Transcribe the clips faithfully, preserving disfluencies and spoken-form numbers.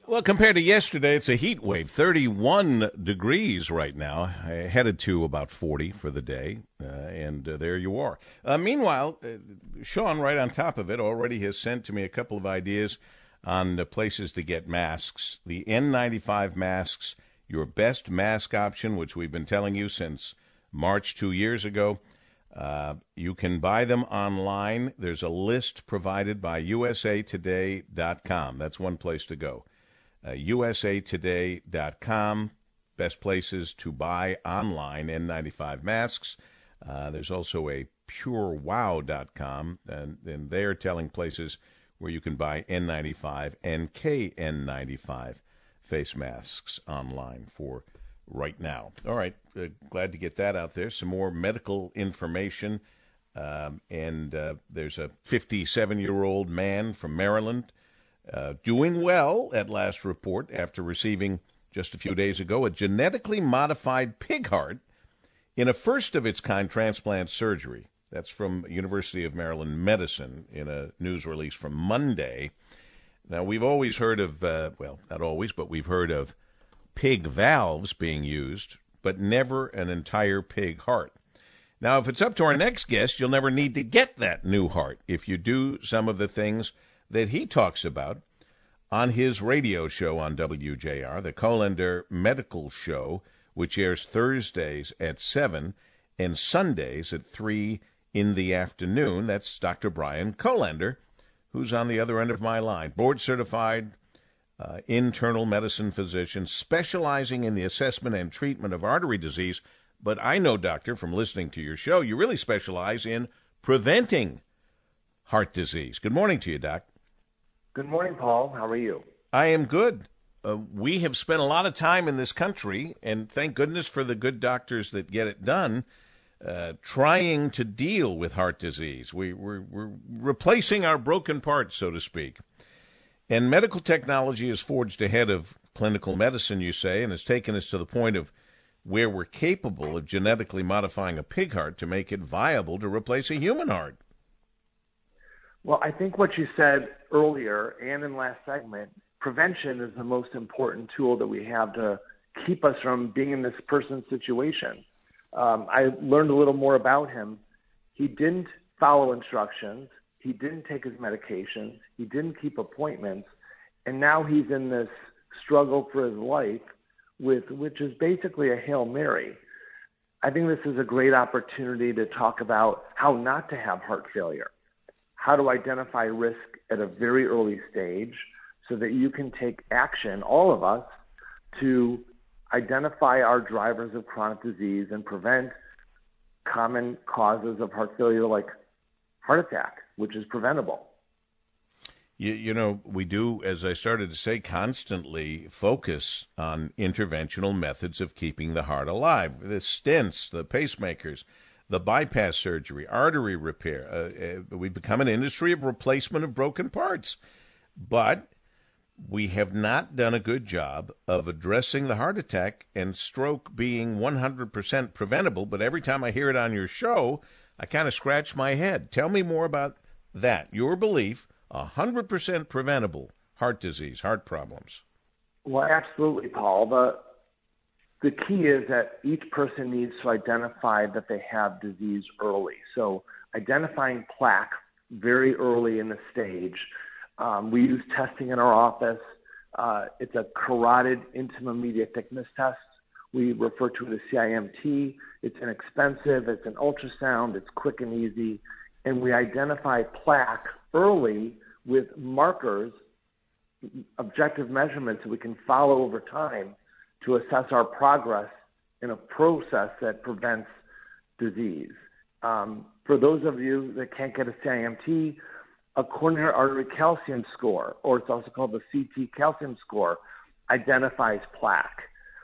Well, compared to yesterday, it's a heat wave, thirty-one degrees right now, uh, headed to about forty for the day, uh, and uh, there you are. Uh, meanwhile, uh, Sean, right on top of it, already has sent to me a couple of ideas on the places to get masks. The N ninety-five masks, your best mask option, which we've been telling you since March two years ago. Uh, you can buy them online. There's a list provided by U S A Today dot com. That's one place to go. Uh, U S A Today dot com, best places to buy online N ninety-five masks. Uh, there's also a Pure Wow dot com, and, and they're telling places where you can buy N ninety-five and K N ninety-five face masks online for right now. All right, uh, glad to get that out there. Some more medical information. Um, and uh, there's a fifty-seven-year-old man from Maryland uh, doing well at last report after receiving just a few days ago a genetically modified pig heart in a first-of-its-kind transplant surgery. That's from University of Maryland Medicine in a news release from Monday. Now, we've always heard of, uh, well, not always, but we've heard of pig valves being used, but never an entire pig heart. Now, if it's up to our next guest, you'll never need to get that new heart if you do some of the things that he talks about on his radio show on W J R, the Colander Medical Show, which airs Thursdays at seven and Sundays at three in the afternoon. That's Doctor Brian Colander, who's on the other end of my line, board-certified uh, internal medicine physician specializing in the assessment and treatment of artery disease. But I know, Doctor, from listening to your show, you really specialize in preventing heart disease. Good morning to you, Doc. Good morning, Paul. How are you? I am good. Uh, we have spent a lot of time in this country, and thank goodness for the good doctors that get it done, uh, trying to deal with heart disease. We, we're, we're replacing our broken parts, so to speak. And medical technology has forged ahead of clinical medicine, you say, and has taken us to the point of where we're capable of genetically modifying a pig heart to make it viable to replace a human heart. Well, I think what you said earlier and in last segment, prevention is the most important tool that we have to keep us from being in this person's situation. Um, I learned a little more about him. He didn't follow instructions. He didn't take his medications. He didn't keep appointments. And now he's in this struggle for his life, with which is basically a Hail Mary. I think this is a great opportunity to talk about how not to have heart failure, how to identify risk at a very early stage so that you can take action, all of us, to identify our drivers of chronic disease and prevent common causes of heart failure like heart attack, which is preventable. You, you know, we do, as I started to say, constantly focus on interventional methods of keeping the heart alive. The stents, the pacemakers, the bypass surgery, artery repair. Uh, uh, we've become an industry of replacement of broken parts. But we have not done a good job of addressing the heart attack and stroke being one hundred percent preventable. But every time I hear it on your show, I kind of scratch my head. Tell me more about that, your belief, one hundred percent preventable heart disease, heart problems. Well, absolutely, Paul. The, the key is that each person needs to identify that they have disease early. So identifying plaque very early in the stage. Um, we use testing in our office. Uh, it's a carotid intima media thickness test. We refer to it as C I M T. It's inexpensive. It's an ultrasound. It's quick and easy. And we identify plaque early with markers, objective measurements that we can follow over time to assess our progress in a process that prevents disease. Um, for those of you that can't get a C I M T, a coronary artery calcium score, or it's also called the C T calcium score, identifies plaque.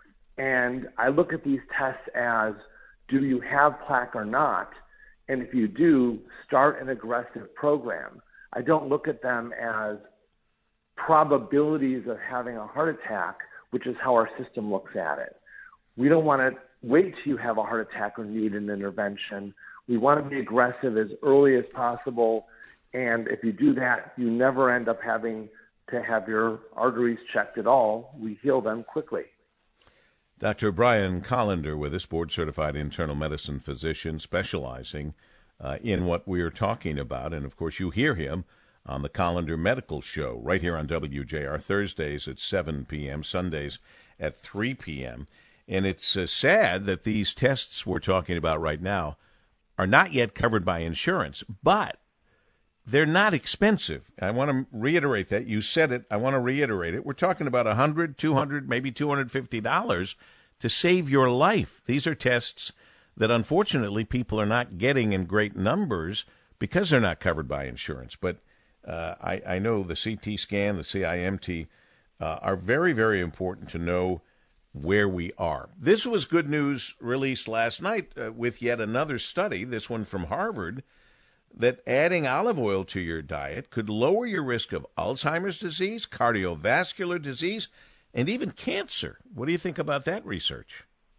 And I look at these tests as, do you have plaque or not? And if you do, start an aggressive program. I don't look at them as probabilities of having a heart attack, which is how our system looks at it. We don't want to wait till you have a heart attack or need an intervention. We want to be aggressive as early as possible. And if you do that, you never end up having to have your arteries checked at all. We heal them quickly. Doctor Brian Collender with us, board-certified internal medicine physician specializing uh, in what we're talking about. And, of course, you hear him on the Collender Medical Show right here on W J R, Thursdays at seven p.m., Sundays at three p.m. And it's uh, sad that these tests we're talking about right now are not yet covered by insurance, but they're not expensive. I want to reiterate that. You said it. I want to reiterate it. We're talking about one hundred dollars, two hundred dollars, maybe two hundred fifty dollars to save your life. These are tests that, unfortunately, people are not getting in great numbers because they're not covered by insurance. But uh, I, I know the C T scan, the C I M T uh, are very, very important to know where we are. This was good news released last night uh, with yet another study, this one from Harvard, that adding olive oil to your diet could lower your risk of Alzheimer's disease, cardiovascular disease, and even cancer. What do you think about that research?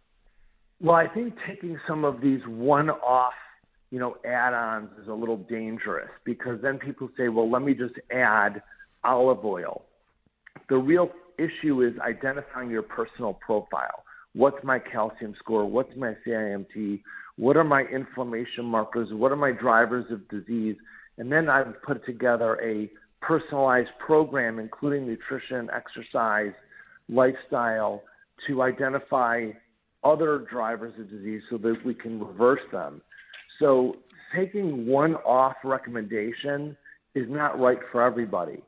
Well, I think taking some of these one-off, you know, add-ons is a little dangerous because then people say, well, let me just add olive oil. The real issue is identifying your personal profile. What's my calcium score? What's my C I M T? What are my inflammation markers? What are my drivers of disease? And then I've put together a personalized program, including nutrition, exercise, lifestyle, to identify other drivers of disease so that we can reverse them. So taking one-off recommendation is not right for everybody.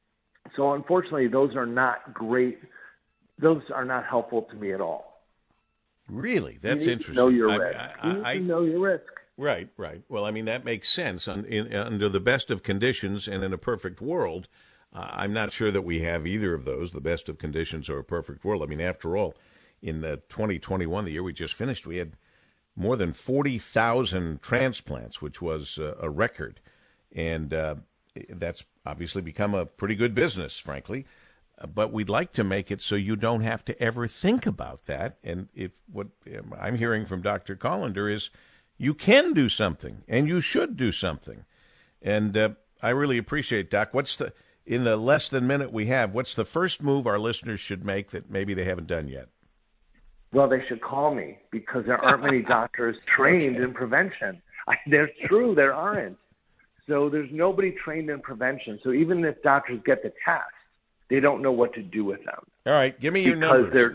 So unfortunately, those are not great. Those are not helpful to me at all. Really? That's you interesting. Know your I, risk. I, you need I, to know your risk. Right, right. Well, I mean, that makes sense. Un, in, under the best of conditions and in a perfect world, uh, I'm not sure that we have either of those, the best of conditions or a perfect world. I mean, after all, in the twenty twenty-one, the year we just finished, we had more than forty thousand transplants, which was uh, a record. And uh, that's obviously become a pretty good business, frankly. But we'd like to make it so you don't have to ever think about that. And if what I'm hearing from Doctor Collender is you can do something and you should do something. And uh, I really appreciate, Doc. What's the, in the less than minute we have, what's the first move our listeners should make that maybe they haven't done yet? Well, they should call me because there aren't many doctors trained okay. in prevention. I, they're true, there aren't. So there's nobody trained in prevention. So even if doctors get the test, they don't know what to do with them. All right, give me your number.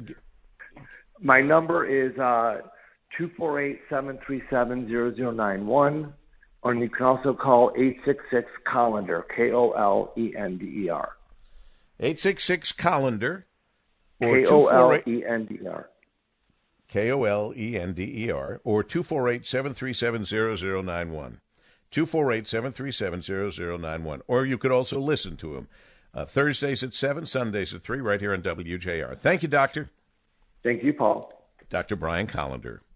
My number is uh, two four eight, seven three seven, zero zero nine one, or you can also call eight six six, Collender, K O L E N D E R. eight six six, Collender, or K O L E N D E R. K O L E N D E R, or two four eight, seven three seven, zero zero nine one. two four eight, seven three seven, zero zero nine one. Or you could also listen to him. Uh, Thursdays at seven, Sundays at three, right here on W J R. Thank you, Doctor. Thank you, Paul. Doctor Brian Collender.